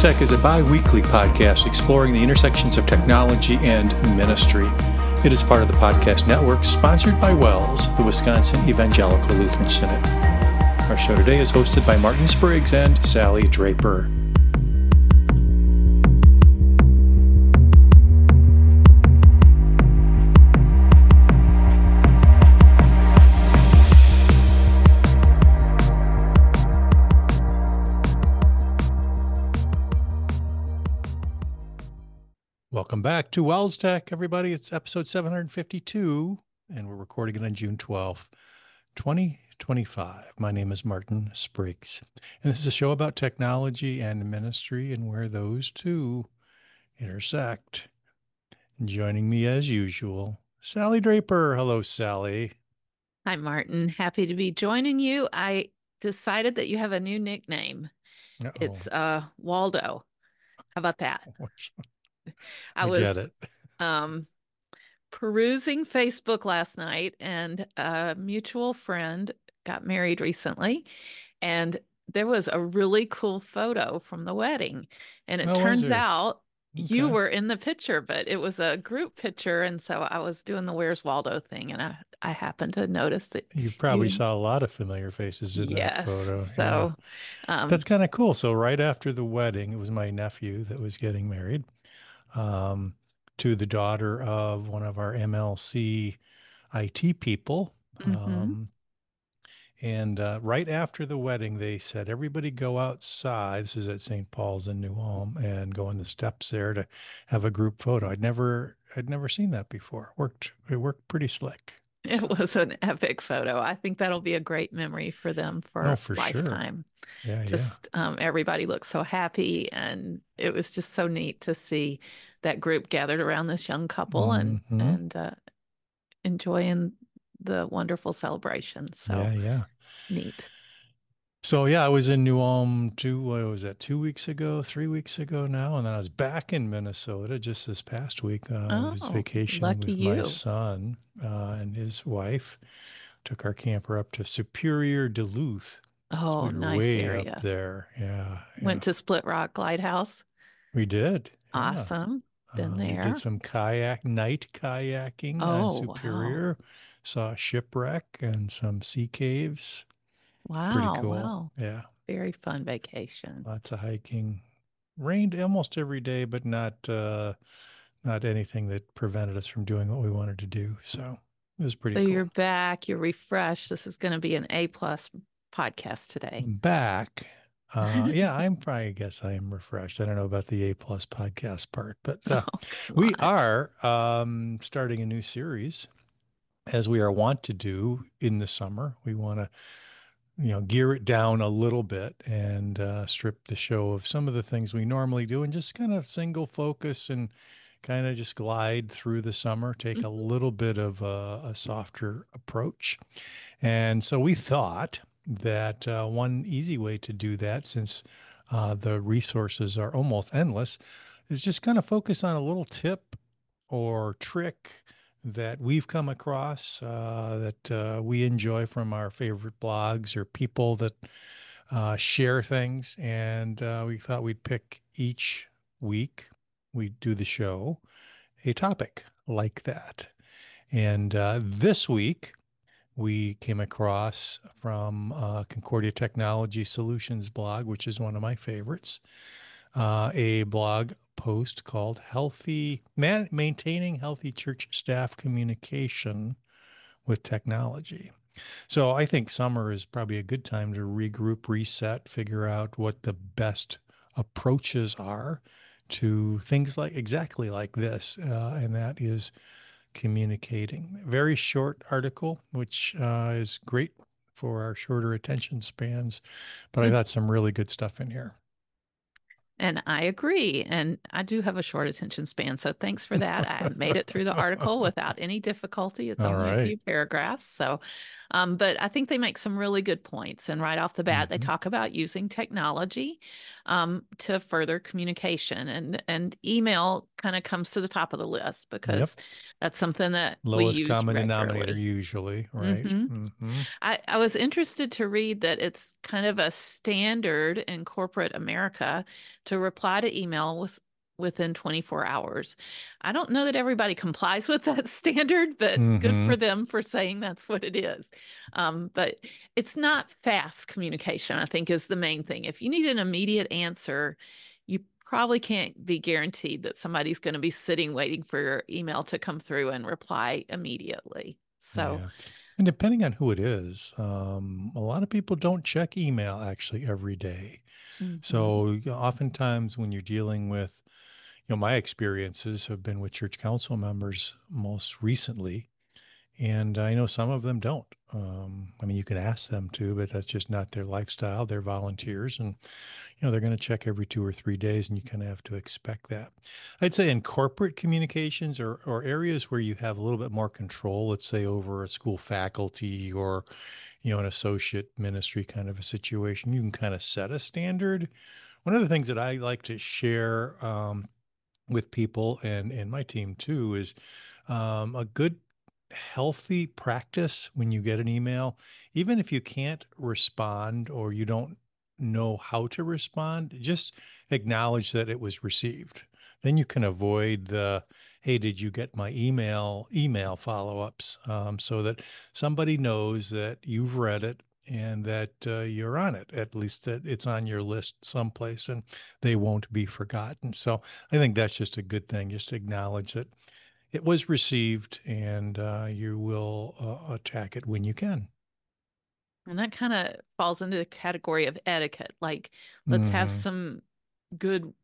Tech is a bi-weekly podcast exploring the intersections of technology and ministry. It is part of the podcast network sponsored by WELS, the Wisconsin Evangelical Lutheran Synod. Our show today is hosted by Martin Spriggs and Sally Draper. Welcome back to WELS Tech, everybody. It's episode 752, and we're recording it on June 12th, 2025. My name is Martin Spriggs, and this is a show about technology and ministry and where those two intersect. And joining me as usual, Sally Draper. Hello, Sally. Hi, Martin. Happy to be joining you. I decided that you have a new nickname. Uh-oh. It's Waldo. How about that? I get was it. Perusing Facebook last night, and a mutual friend got married recently, and there was a really cool photo from the wedding. And it turns out you were in the picture, but it was a group picture. And so I was doing the Where's Waldo thing, and I happened to notice that you probably saw a lot of familiar faces in that photo. So that's kind of cool. So right after the wedding, it was my nephew that was getting married. To the daughter of one of our MLC IT people. And right after the wedding, they said, everybody go outside. This is at St. Paul's in New Ulm, and go on the steps there to have a group photo. I'd never seen that before. It worked pretty slick. It was an epic photo. I think that'll be a great memory for them for lifetime. Sure. Everybody looked so happy, and it was just so neat to see that group gathered around this young couple and enjoying the wonderful celebration. So neat. So I was in New Ulm 2 weeks ago, 3 weeks ago now, and then I was back in Minnesota just this past week. I was vacationing with my son and his wife. Took our camper up to Superior, Duluth. Oh, nice way area up there. Yeah. Went to Split Rock Lighthouse. We did. Awesome. Been there. We did some night kayaking on Superior. Wow. Saw a shipwreck and some sea caves. Wow. Pretty cool. Wow. Yeah. Very fun vacation. Lots of hiking. Rained almost every day, but not anything that prevented us from doing what we wanted to do. So it was pretty cool. So you're back. You're refreshed. This is going to be an A+ podcast today. Back. I guess I am refreshed. I don't know about the A+ podcast part, but we are starting a new series, as we are wont to do in the summer. We want to, gear it down a little bit and strip the show of some of the things we normally do and just kind of single focus and kind of just glide through the summer, take a little bit of a softer approach. And so we thought that one easy way to do that, since the resources are almost endless, is just kind of focus on a little tip or trick that we've come across that we enjoy from our favorite blogs or people that share things. And we thought we'd pick each week we do the show a topic like that. And this week, we came across from Concordia Technology Solutions blog, which is one of my favorites, a blog post called Maintaining Healthy Church Staff Communication with Technology. So I think summer is probably a good time to regroup, reset, figure out what the best approaches are to things exactly like this, and that is communicating. Very short article, which is great for our shorter attention spans, but I thought some really good stuff in here. And I agree. And I do have a short attention span. So thanks for that. I made it through the article without any difficulty. It's only a few paragraphs. So But I think they make some really good points. And right off the bat, they Hmm. talk about using technology to further communication. And email kind of comes to the top of the list because Yep. that's something that we Lowest use common denominator regularly. usually, right? hmm Hmm. I was interested to read that it's kind of a standard in corporate America to reply to email within 24 hours. I don't know that everybody complies with that standard, but good Hmm. for them for saying that's what it is. But it's not fast communication, I think, is the main thing. If you need an immediate answer, you probably can't be guaranteed that somebody's going to be sitting waiting for your email to come through and reply immediately. So, Yeah. And depending on who it is, a lot of people don't check email actually every day. mhm. So oftentimes when you're dealing with, my experiences have been with church council members most recently, and I know some of them don't. I mean, you can ask them to, but that's just not their lifestyle. They're volunteers, and they're going to check every 2 or 3 days, and you kind of have to expect that. I'd say in corporate communications or areas where you have a little bit more control, let's say over a school faculty or an associate ministry kind of a situation, you can kind of set a standard. One of the things that I like to share with people and my team too is a good healthy practice when you get an email, even if you can't respond or you don't know how to respond, just acknowledge that it was received. Then you can avoid the, hey, did you get my email follow-ups, so that somebody knows that you've read it and that you're on it, at least that it's on your list someplace and they won't be forgotten. So I think that's just a good thing, just to acknowledge that it was received, and you will attack it when you can. And that kind of falls into the category of etiquette. Like, let's have Hmm. some good,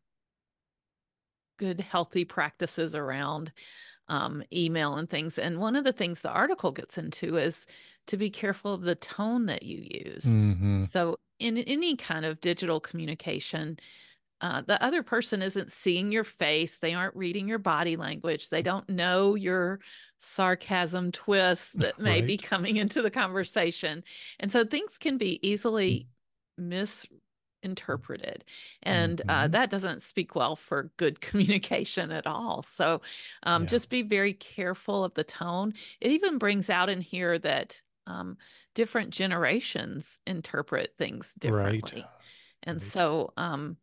good, healthy practices around email and things. And one of the things the article gets into is to be careful of the tone that you use. Hmm. So, in any kind of digital communication, the other person isn't seeing your face. They aren't reading your body language. They don't know your sarcasm twists that may be Right. coming into the conversation. And so things can be easily misinterpreted. And Hmm. that doesn't speak well for good communication at all. So Yeah. just be very careful of the tone. It even brings out in here that different generations interpret things Right. differently. And Right. so,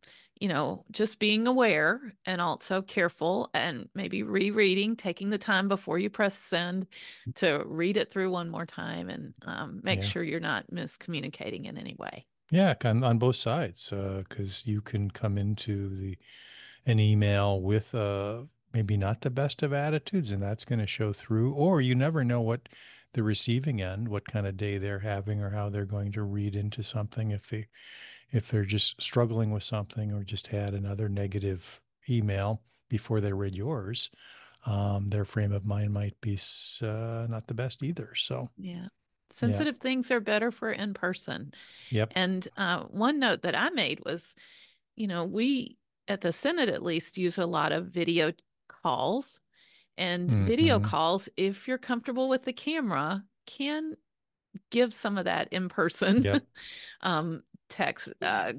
just being aware and also careful and maybe rereading, taking the time before you press send to read it through one more time and make Yeah. sure you're not miscommunicating in any way. Yeah, on both sides, because you can come into the an email with maybe not the best of attitudes, and that's going to show through. Or you never know what the receiving end, what kind of day they're having, or how they're going to read into something. If they're just struggling with something, or just had another negative email before they read yours, their frame of mind might be not the best either. So Yeah. yeah. Sensitive things are better for in person. Yep. And one note that I made was, we at the Senate at least use a lot of video calls. And video Hmm. calls, if you're comfortable with the camera, can give some of that in person Yep. um, text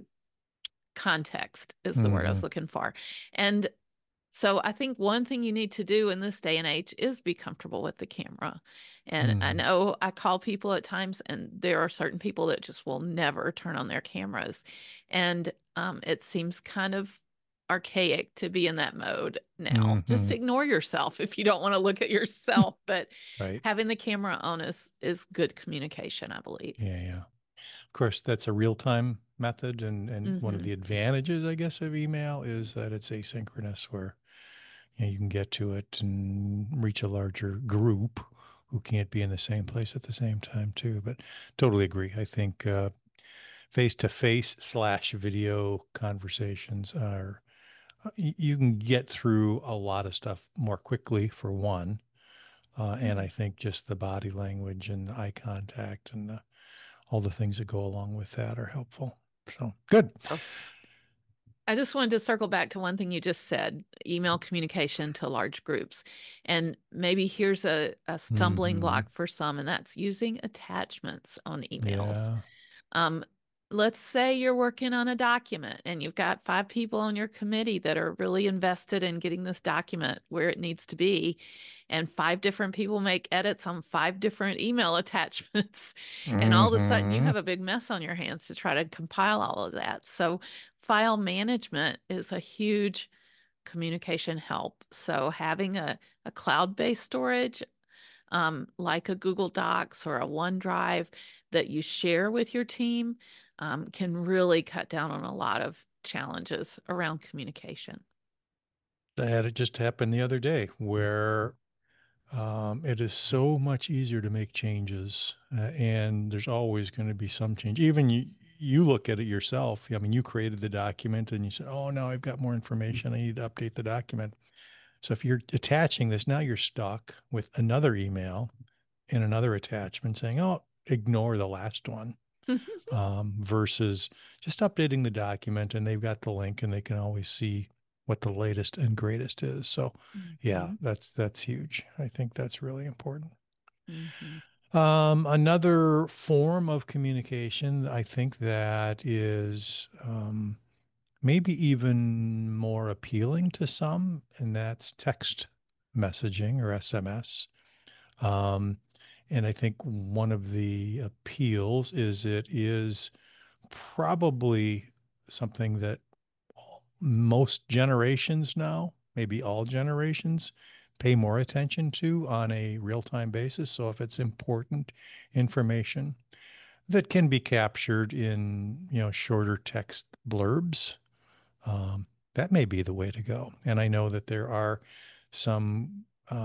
context is the word I Hmm. was looking for. And so I think one thing you need to do in this day and age is be comfortable with the camera. And I Hmm. know I call people at times, and there are certain people that just will never turn on their cameras. And it seems kind of archaic to be in that mode now. Just Hmm. ignore yourself if you don't want to look at yourself. But Right. having the camera on is good communication, I believe. Yeah. Yeah. Of course, that's a real time method, and one of hmm the advantages, I guess, of email is that it's asynchronous, where you can get to it and reach a larger group who can't be in the same place at the same time too. But totally agree. I think face to face slash video conversations are you can get through a lot of stuff more quickly for one. And I think just the body language and the eye contact and all the things that go along with that are helpful. So good. So I just wanted to circle back to one thing you just said, email communication to large groups. And maybe here's a stumbling Hmm. block for some, and that's using attachments on emails. Yeah. Um, let's say you're working on a document and you've got 5 people on your committee that are really invested in getting this document where it needs to be, and 5 different people make edits on 5 different email attachments. And all of a sudden, you Hmm. have a big mess on your hands to try to compile all of that. So, file management is a huge communication help. So, having a cloud-based storage like a Google Docs or a OneDrive that you share with your team can really cut down on a lot of challenges around communication. I had it just happen the other day where it is so much easier to make changes, and there's always going to be some change. Even you look at it yourself. I mean, you created the document and you said, "Oh, now I've got more information. I need to update the document." So if you're attaching this, now you're stuck with another email and another attachment saying, "Oh, ignore the last one," versus just updating the document and they've got the link and they can always see what the latest and greatest is. So yeah, Mhm, that's huge. I think that's really important. mhm, Another form of communication, I think that is maybe even more appealing to some, and that's text messaging or SMS. Um, and I think one of the appeals is it is probably something that most generations now, maybe all generations, pay more attention to on a real time basis. So if it's important information that can be captured in, shorter text blurbs, um, that may be the way to go. And I know that there are some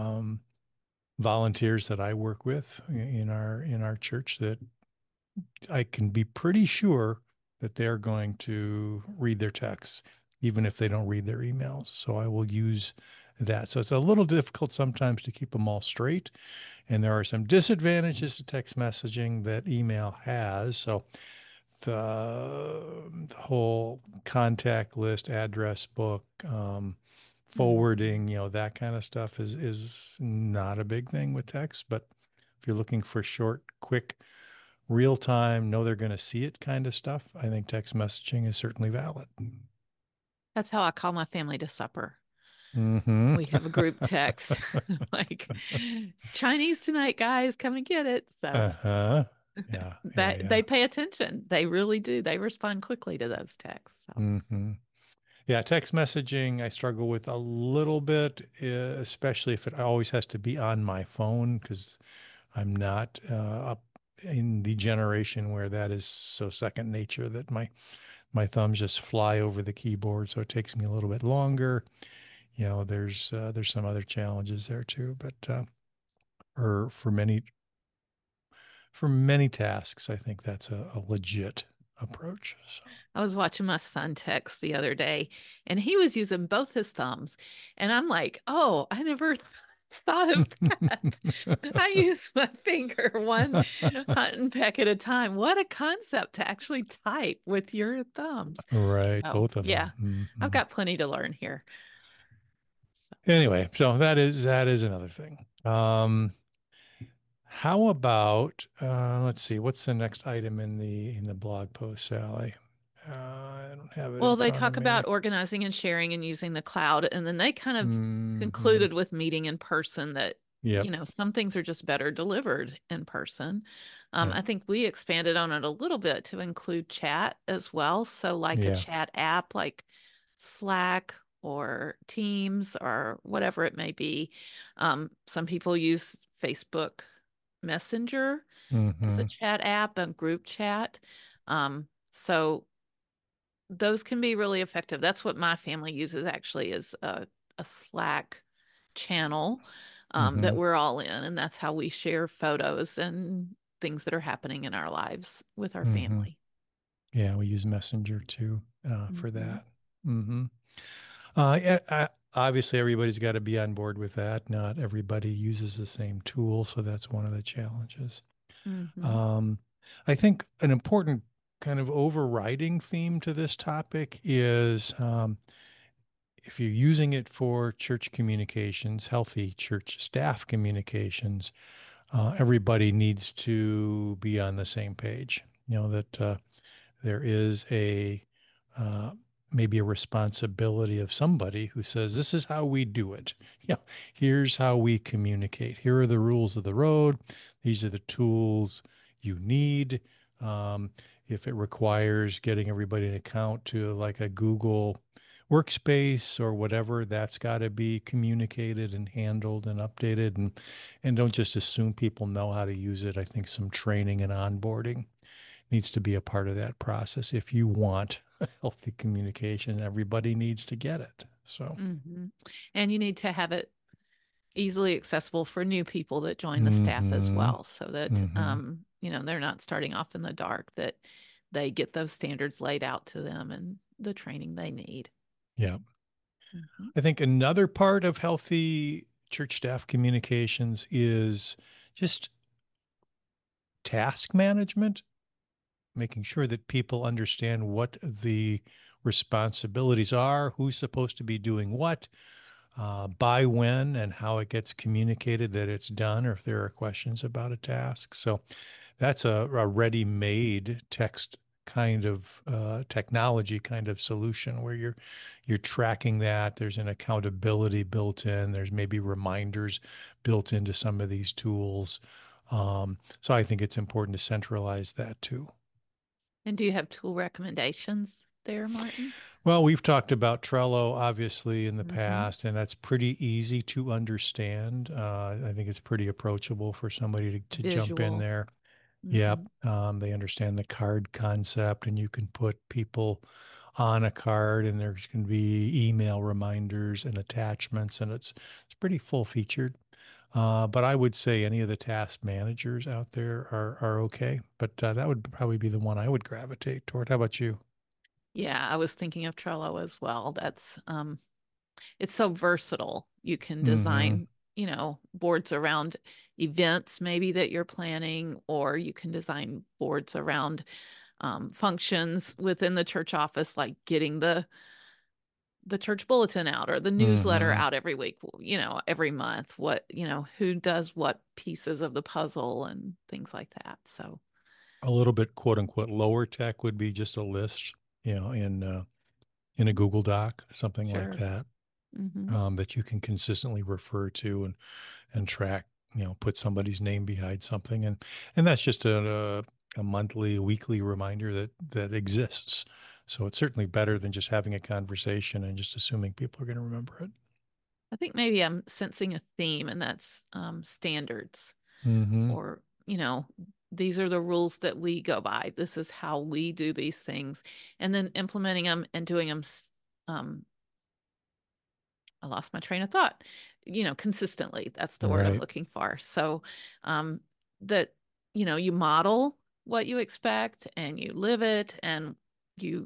volunteers that I work with in our church that I can be pretty sure that they're going to read their texts, even if they don't read their emails. So I will use that. So it's a little difficult sometimes to keep them all straight. And there are some disadvantages to text messaging that email has. So the whole contact list, address book, mhm. forwarding, that kind of stuff is not a big thing with text. But if you're looking for short, quick, real time, know they're going to see it kind of stuff, I think text messaging is certainly valid. That's how I call my family to supper. Mm-hmm. We have a group text like, it's Chinese tonight, guys, come and get it. So Uh-huh. Yeah, yeah, that they yeah. pay attention. They really do. They respond quickly to those texts. So. Mm-hmm. Yeah, text messaging I struggle with a little bit, especially if it always has to be on my phone because I'm not up in the generation where that is so second nature that my thumbs just fly over the keyboard, so it takes me a little bit longer. There's some other challenges there too, but or for many tasks, I think that's a legit approach. So. I was watching my son text the other day and he was using both his thumbs. And I'm like, oh, I never thought of that. I use my finger one hunting peck at a time. What a concept to actually type with your thumbs. Right, Oh, both of yeah. them. I've Hmm. got plenty to learn here. So. Anyway, so that is another thing. How about let's see, what's the next item in the blog post, Sally? I don't have it in Well, they front of talk about me. organizing and sharing and using the cloud. And then they kind of Hmm. concluded with meeting in person that, Yep. some things are just better delivered in person. Yep. I think we expanded on it a little bit to include chat as well. So, like a Yeah. chat app like Slack or Teams or whatever it may be. Some people use Facebook Messenger as a Hmm. chat app and group chat. So, those can be really effective. That's what my family uses actually is a Slack channel that Hmm. we're all in, and that's how we share photos and things that are happening in our lives with our Hmm. family. Yeah, we use Messenger too for Hmm. that. Hmm. Yeah, obviously, everybody's got to be on board with that. Not everybody uses the same tool, so that's one of the challenges. Hmm. Um, I think an important kind of overriding theme to this topic is if you're using it for church communications, healthy church staff communications, everybody needs to be on the same page. You know, that there is a uh, maybe a responsibility of somebody who says, this is how we do it. You know, here's how we communicate. Here are the rules of the road. These are the tools you need. If it requires getting everybody an account to like a Google workspace or whatever, that's got to be communicated and handled and updated, and don't just assume people know how to use it. I think some training and onboarding needs to be a part of that process. If you want healthy communication, everybody needs to get it. So, Mm-hmm. And you need to have it easily accessible for new people that join the staff as mm-hmm, well, so that mm-hmm, they're not starting off in the dark, that they get those standards laid out to them and the training they need. yeah. Mm-hmm. I think another part of healthy church staff communications is just task management, making sure that people understand what the responsibilities are, who's supposed to be doing what, by when, and how it gets communicated that it's done, or if there are questions about a task. So that's a ready-made text kind of technology kind of solution where you're tracking that. There's an accountability built in. There's maybe reminders built into some of these tools. So I think it's important to centralize that too. And do you have tool recommendations there, Martin? Well, we've talked about Trello obviously in the Mm-hmm. past, and that's pretty easy to understand. I think it's pretty approachable for somebody to jump in Visual. there. Mm-hmm. Yep. They understand the card concept, and you can put people on a card, and there's going to be email reminders and attachments, and it's pretty full featured. But I would say any of the task managers out there are okay. But that would probably be the one I would gravitate toward. How about you? Yeah, I was thinking of Trello as well. That's it's so versatile. You can Mm-hmm. design, boards around events maybe that you're planning, or you can design boards around functions within the church office, like getting the church bulletin out or the newsletter Mm-hmm. out every week, every month, what, who does what pieces of the puzzle and things like that. So, A little bit quote unquote lower tech would be just a list, in a Google Doc, something like sure. that, Hmm. that you can consistently refer to and track. Put somebody's name behind something, and that's just a monthly, weekly reminder that exists. So it's certainly better than just having a conversation and just assuming people are going to remember it. I think maybe I'm sensing a theme, and that's standards, Mm-hmm. or, these are the rules that we go by. This is how we do these things. And then implementing them and doing them. um, I lost my train of thought, consistently. That's the word I'm Right. looking for. So um, that, you model what you expect and you live it, and you,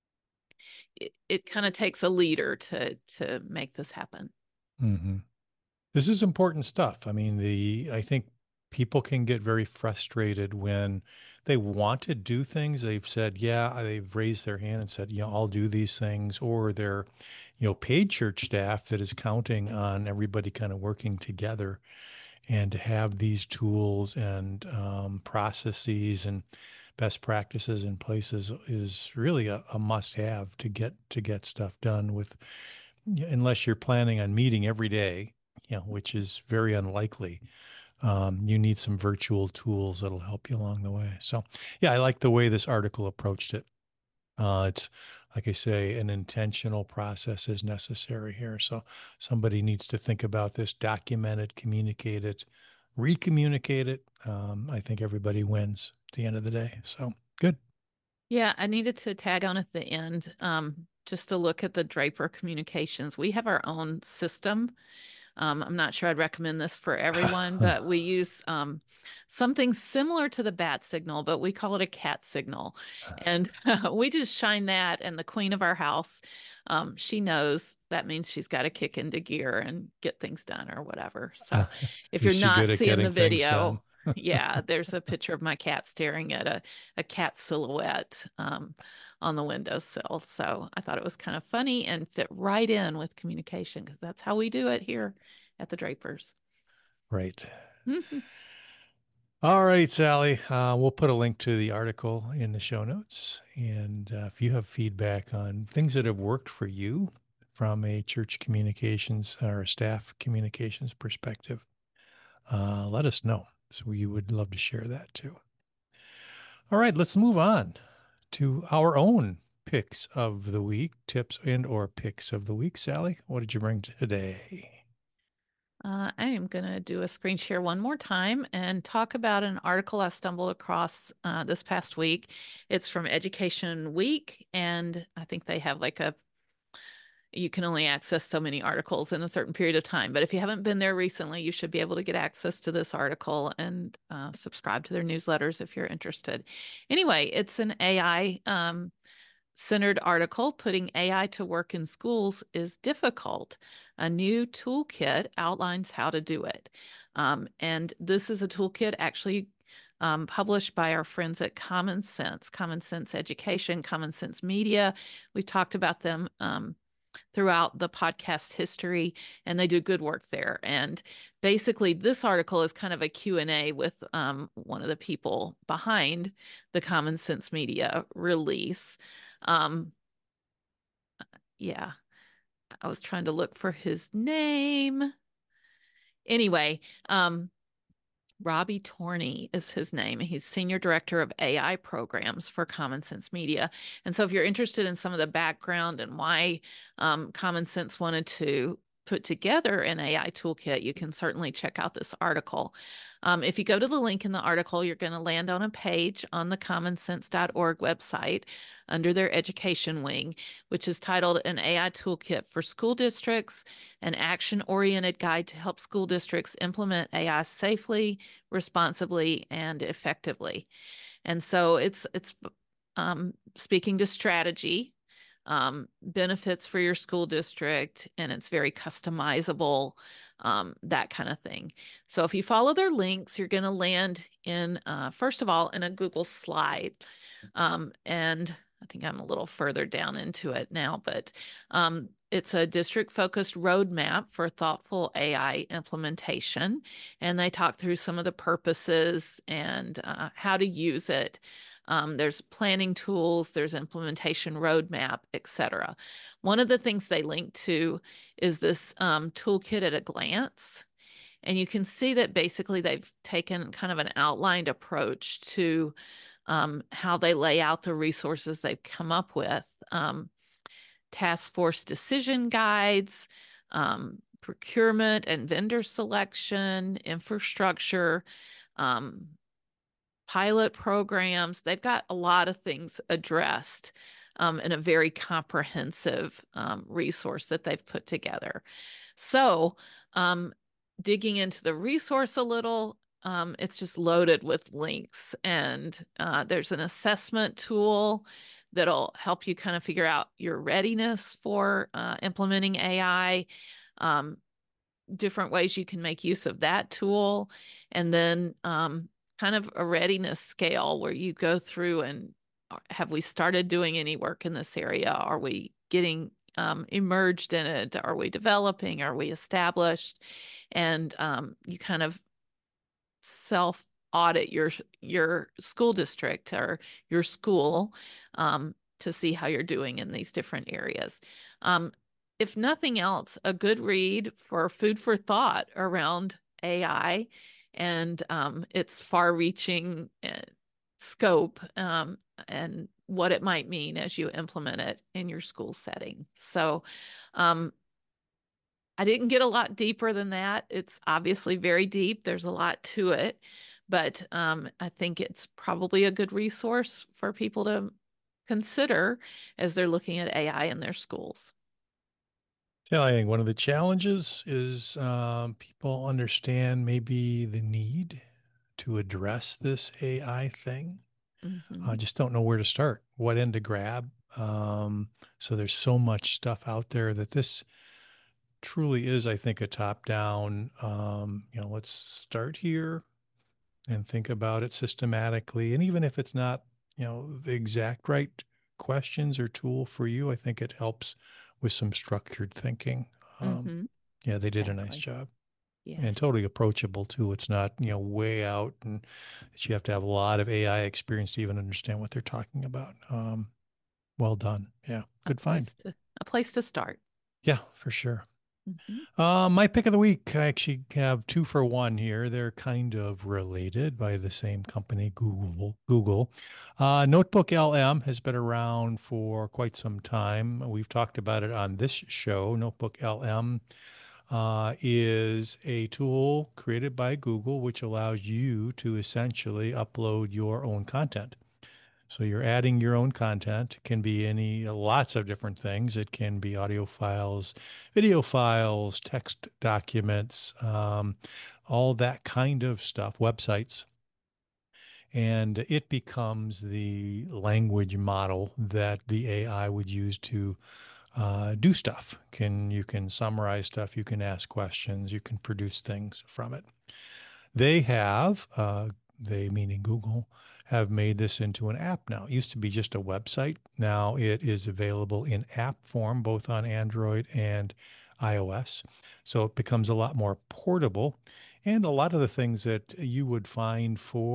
it kind of takes a leader to make this happen. Mm-hmm. This is important stuff. I mean, I think people can get very frustrated when they want to do things. They've said, yeah, they've raised their hand and said, yeah, I'll do these things. Or they're, paid church staff that is counting on everybody kind of working together, and to have these tools and processes and best practices in places is really a must have to get stuff done with, unless you're planning on meeting every day, which is very unlikely. You need some virtual tools that'll help you along the way. So, yeah, I like the way this article approached it. It's like I say, an intentional process is necessary here. So somebody needs to think about this, document it, communicate it, recommunicate it. I think everybody wins at the end of the day. So good. Yeah, I needed to tag on at the end, just to look at the Draper Communications. We have our own system. I'm not sure I'd recommend this for everyone, but we use something similar to the bat signal, but we call it a cat signal. And we just shine that, and the queen of our house, she knows that means she's got to kick into gear and get things done or whatever. So if you're Is she not good at seeing the getting things video, done? Yeah, there's a picture of my cat staring at a cat silhouette on the windowsill. So I thought it was kind of funny and fit right in with communication because that's how we do it here at the Drapers. Right. All right, Sally. We'll put a link to the article in the show notes. And if you have feedback on things that have worked for you from a church communications or staff communications perspective, let us know. So we would love to share that too. All right, let's move on to our own picks of the week, tips and or picks of the week. Sally, what did you bring today? I am going to do a screen share one more time and talk about an article I stumbled across this past week. It's from Education Week, and I think they have like you can only access so many articles in a certain period of time. But if you haven't been there recently, you should be able to get access to this article and subscribe to their newsletters if you're interested. Anyway, it's an AI centered article. Putting AI to work in schools is difficult. A new toolkit outlines how to do it. And this is a toolkit actually published by our friends at Common Sense, Common Sense Education, Common Sense Media. We've talked about them throughout the podcast history, and they do good work there. And basically, this article is kind of a Q&A with one of the people behind the Common Sense Media release. Um, yeah, I was trying to look for his name. Anyway, Robbie Torney is his name. He's Senior Director of AI Programs for Common Sense Media. And so if you're interested in some of the background and why Common Sense wanted to put together an AI toolkit, you can certainly check out this article. If you go to the link in the article, you're going to land on a page on the commonsense.org website under their education wing, which is titled An AI Toolkit for School Districts, an action-oriented guide to help school districts implement AI safely, responsibly, and effectively. And so it's speaking to strategy, benefits for your school district, and it's very customizable, that kind of thing. So if you follow their links, you're going to land in, first of all, in a Google slide. And I think I'm a little further down into it now, but it's a district focused roadmap for thoughtful AI implementation. And they talk through some of the purposes and how to use it. There's planning tools, there's implementation roadmap, etc. One of the things they link to is this toolkit at a glance. And you can see that basically they've taken kind of an outlined approach to how they lay out the resources they've come up with. Task force decision guides, procurement and vendor selection, infrastructure, pilot programs. They've got a lot of things addressed in a very comprehensive resource that they've put together. So, digging into the resource a little, it's just loaded with links, and there's an assessment tool that'll help you kind of figure out your readiness for implementing AI, different ways you can make use of that tool, and then kind of a readiness scale where you go through and have we started doing any work in this area? Are we getting emerged in it? Are we developing? Are we established? And you kind of self audit your school district or your school to see how you're doing in these different areas. If nothing else, a good read for food for thought around AI and its far-reaching scope and what it might mean as you implement it in your school setting. So I didn't get a lot deeper than that. It's obviously very deep. There's a lot to it, but I think it's probably a good resource for people to consider as they're looking at AI in their schools. Yeah, I think one of the challenges is people understand maybe the need to address this AI thing. I Mhm. just don't know where to start, what end to grab. So there's so much stuff out there that this truly is, I think, a top down, let's start here and think about it systematically. And even if it's not, the exact right questions or tool for you, I think it helps with some structured thinking. Mm-hmm. Yeah, they did a nice Exactly. job and Yes. totally approachable too. It's not, way out and that you have to have a lot of AI experience to even understand what they're talking about. Well done. Yeah, A good find. place to start. Yeah, for sure. Mm-hmm. My pick of the week, I actually have two for one here. They're kind of related by the same company, Google. Notebook LM has been around for quite some time. We've talked about it on this show. Notebook LM is a tool created by Google which allows you to essentially upload your own content. So you're adding your own content. It can be lots of different things. It can be audio files, video files, text documents, all that kind of stuff, websites. And it becomes the language model that the AI would use to do stuff. You can summarize stuff, you can ask questions, you can produce things from it. They have, they meaning Google, have made this into an app now. It used to be just a website. Now it is available in app form, both on Android and iOS. So it becomes a lot more portable. And a lot of the things that you would find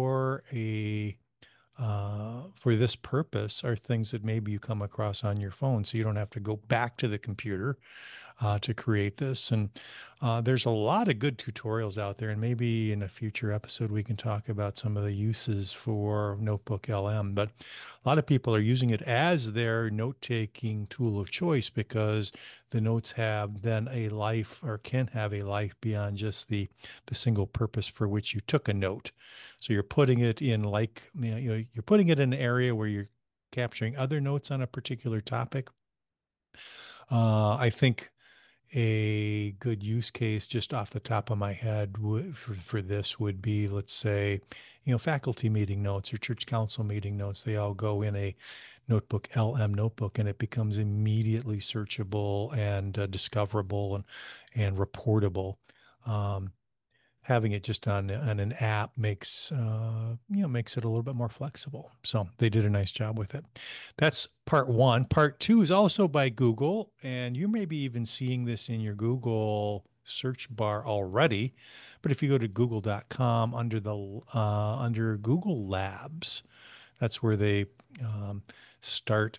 for this purpose are things that maybe you come across on your phone, so you don't have to go back to the computer to create this. And there's a lot of good tutorials out there, and maybe in a future episode we can talk about some of the uses for Notebook LM. But a lot of people are using it as their note-taking tool of choice because the notes have then a life, or can have a life, beyond just the single purpose for which you took a note. So you're putting it in, like, you're putting it in an area where you're capturing other notes on a particular topic. I think a good use case just off the top of my head for this would be, let's say, faculty meeting notes or church council meeting notes. They all go in a Notebook LM notebook, and it becomes immediately searchable and discoverable and reportable. Um, Having it just on an app makes it a little bit more flexible. So they did a nice job with it. That's part one. Part two is also by Google, and you may be even seeing this in your Google search bar already. But if you go to google.com under Google Labs, that's where they start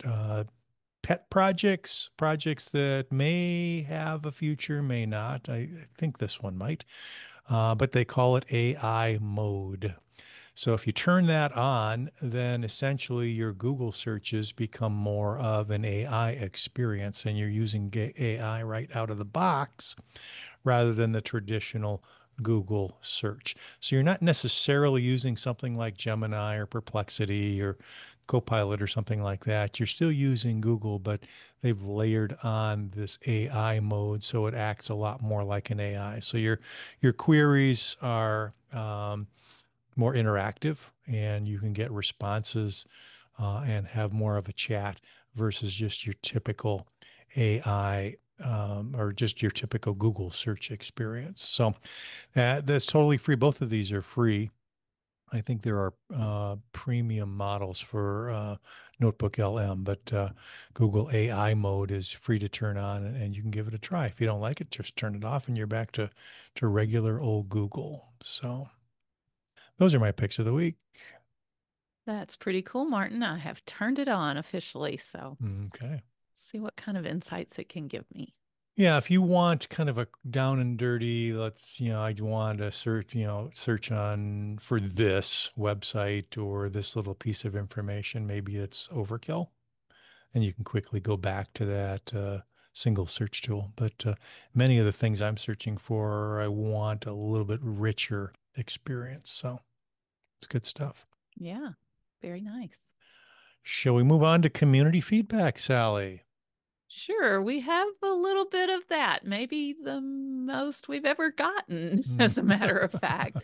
pet projects that may have a future, may not. I think this one might, but they call it AI mode. So if you turn that on, then essentially your Google searches become more of an AI experience, and you're using AI right out of the box rather than the traditional Google search. So you're not necessarily using something like Gemini or Perplexity or Copilot or something like that. You're still using Google, but they've layered on this AI mode, so it acts a lot more like an AI. So your queries are more interactive, and you can get responses and have more of a chat versus just your typical AI or just your typical Google search experience. So that's totally free. Both of these are free. I think there are premium models for Notebook LM, but Google AI mode is free to turn on, and you can give it a try. If you don't like it, just turn it off, and you're back to regular old Google. So those are my picks of the week. That's pretty cool, Martin. I have turned it on officially, so Okay. see what kind of insights it can give me. Yeah, if you want kind of a down and dirty, I want to search on for this website or this little piece of information, maybe it's overkill, and you can quickly go back to that single search tool. But many of the things I'm searching for, I want a little bit richer experience. So it's good stuff. Yeah, very nice. Shall we move on to community feedback, Sally? Sure, we have a little bit of that, maybe the most we've ever gotten, Mm. as a matter of fact.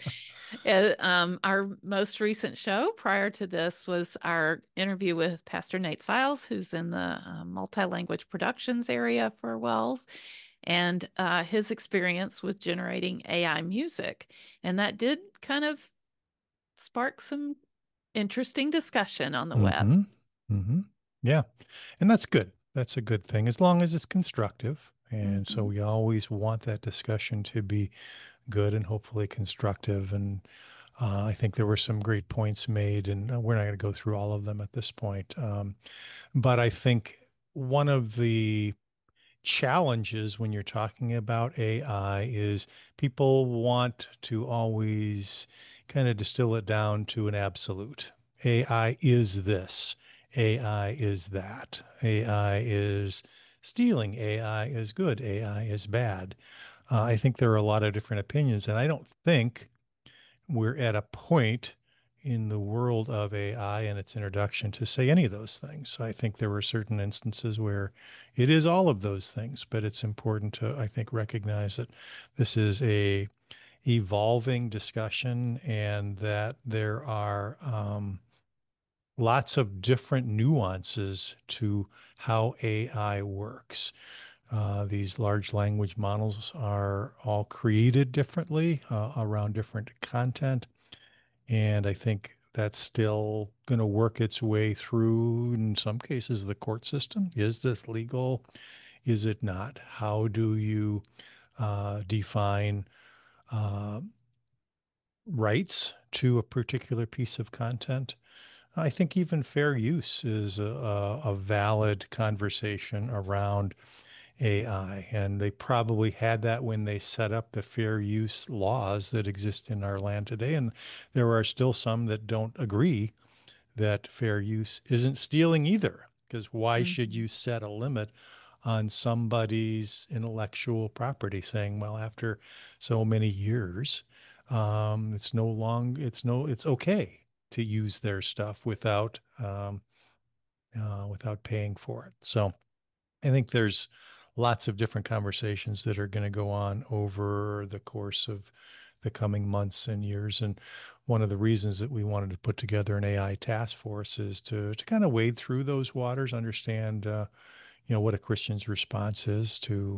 Our most recent show prior to this was our interview with Pastor Nate Siles, who's in the multi-language productions area for Wells, and his experience with generating AI music. And that did kind of spark some interesting discussion on the web. Mm-hmm. Mm-hmm. Yeah. And that's good. That's a good thing as long as it's constructive. And so Mm-hmm. we always want that discussion to be good and hopefully constructive. And I think there were some great points made, and we're not going to go through all of them at this point. But I think one of the challenges when you're talking about AI is people want to always kind of distill it down to an absolute. AI is this, AI is that, AI is stealing, AI is good, AI is bad. I think there are a lot of different opinions, and I don't think we're at a point in the world of AI and its introduction to say any of those things. I think there were certain instances where it is all of those things, but it's important to, I think, recognize that this is a evolving discussion and that there are lots of different nuances to how AI works. These large language models are all created differently around different content. And I think that's still going to work its way through, in some cases, the court system. Is this legal? Is it not? How do you define uh, rights to a particular piece of content? I think even fair use is a valid conversation around AI. And they probably had that when they set up the fair use laws that exist in our land today. And there are still some that don't agree that fair use isn't stealing either. Because why should Mm-hmm. you set a limit on somebody's intellectual property, saying, well, after so many years, it's no long, it's okay to use their stuff without paying for it. So I think there's lots of different conversations that are going to go on over the course of the coming months and years. And one of the reasons that we wanted to put together an AI task force is to kind of wade through those waters, understand, what a Christian's response is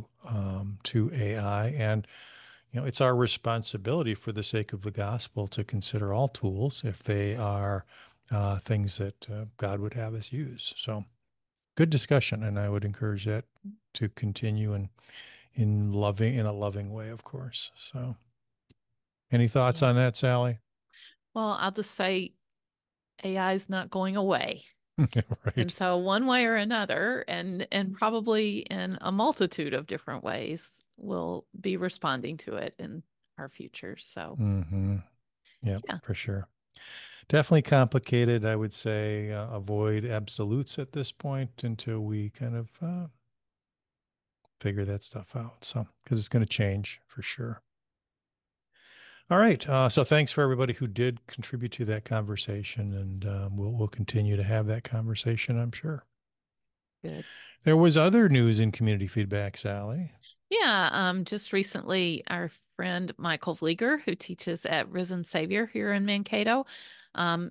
to AI. And, it's our responsibility for the sake of the gospel to consider all tools if they are things that God would have us use. So, good discussion, and I would encourage that to continue in a loving way, of course. So, any thoughts Yeah. on that, Sally? Well, I'll just say AI is not going away. And Right. so one way or another, and probably in a multitude of different ways, we'll be responding to it in our future. So Mm-hmm. Yeah, yeah, for sure. Definitely complicated. I would say avoid absolutes at this point until we kind of figure that stuff out. So, because it's going to change for sure. All right. So thanks for everybody who did contribute to that conversation, and we'll continue to have that conversation, I'm sure. good. There was other news in community feedback, Sally. Yeah, just recently, our friend Michael Vlieger, who teaches at Risen Savior here in Mankato, um,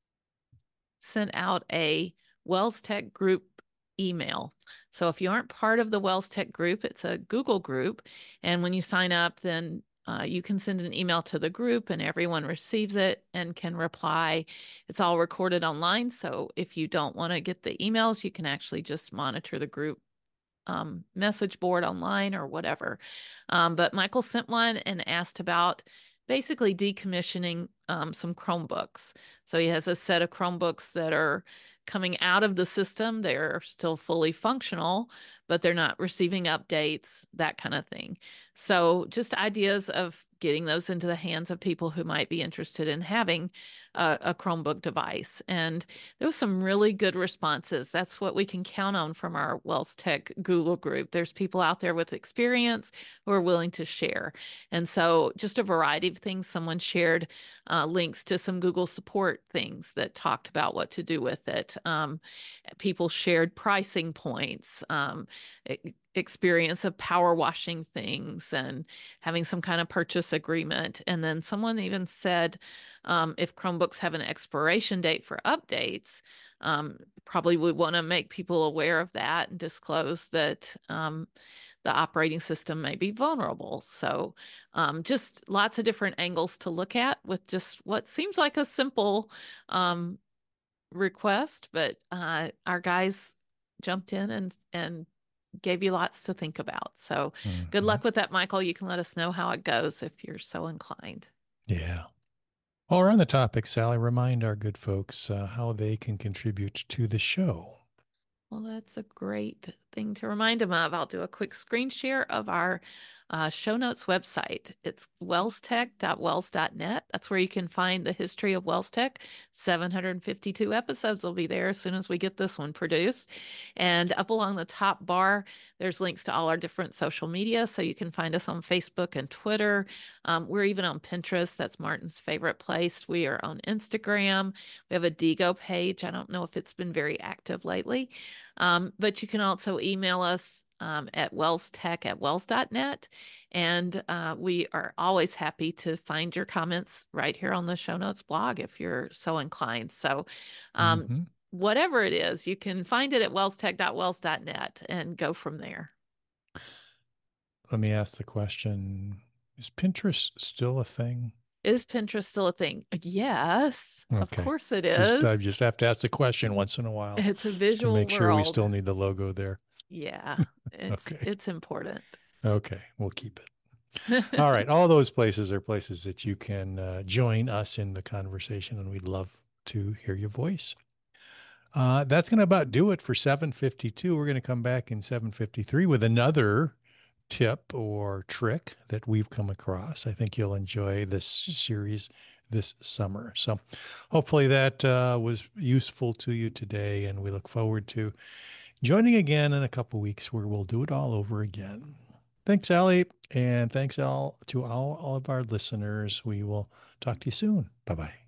sent out a Wells Tech group email. So if you aren't part of the Wells Tech group, it's a Google group. And when you sign up, then you can send an email to the group and everyone receives it and can reply. It's all recorded online. So if you don't want to get the emails, you can actually just monitor the group message board online or whatever. But Michael sent one and asked about basically decommissioning some Chromebooks. So he has a set of Chromebooks that are coming out of the system. They're still fully functional, but they're not receiving updates, that kind of thing. So just ideas of getting those into the hands of people who might be interested in having a Chromebook device. And there was some really good responses. That's what we can count on from our Wells Tech Google group. There's people out there with experience who are willing to share. And so just a variety of things. Someone shared links to some Google support things that talked about what to do with it. People shared pricing points, experience of power washing things and having some kind of purchase agreement. And then someone even said if Chromebooks have an expiration date for updates, probably would want to make people aware of that and disclose that the operating system may be vulnerable. So just lots of different angles to look at with just what seems like a simple request, but our guys jumped in and gave you lots to think about. So good Mhm. luck with that, Michael. You can let us know how it goes if you're so inclined. Yeah. While we're on the topic, Sally, remind our good folks how they can contribute to the show. Well, that's a great thing to remind them of. I'll do a quick screen share of our show notes website. It's wellstech.wells.net. That's where you can find the history of Wells Tech. 752 episodes will be there as soon as we get this one produced. And up along the top bar, there's links to all our different social media. So you can find us on Facebook and Twitter. We're even on Pinterest. That's Martin's favorite place. We are on Instagram. We have a Digo page. I don't know if it's been very active lately. But you can also email us at wellstech@wells.net. And we are always happy to find your comments right here on the show notes blog if you're so inclined. So, Mm-hmm. whatever it is, you can find it at wellstech.wells.net and go from there. Let me ask the question, is Pinterest still a thing? Is Pinterest still a thing? Yes, of Okay. course it I is. just have to ask the question once in a while It's a just to visual make sure we world. still need the logo there. Yeah, it's Okay. it's important. Okay. We'll keep it. All right. All those places are places that you can join us in the conversation, and we'd love to hear your voice. That's going to about do it for 752. We're going to come back in 753 with another tip or trick that we've come across. I think you'll enjoy this series this summer. So hopefully that was useful to you today, and we look forward to joining again in a couple weeks where we'll do it all over again. Thanks, Allie, and thanks all to all of our listeners. We will talk to you soon. Bye-bye.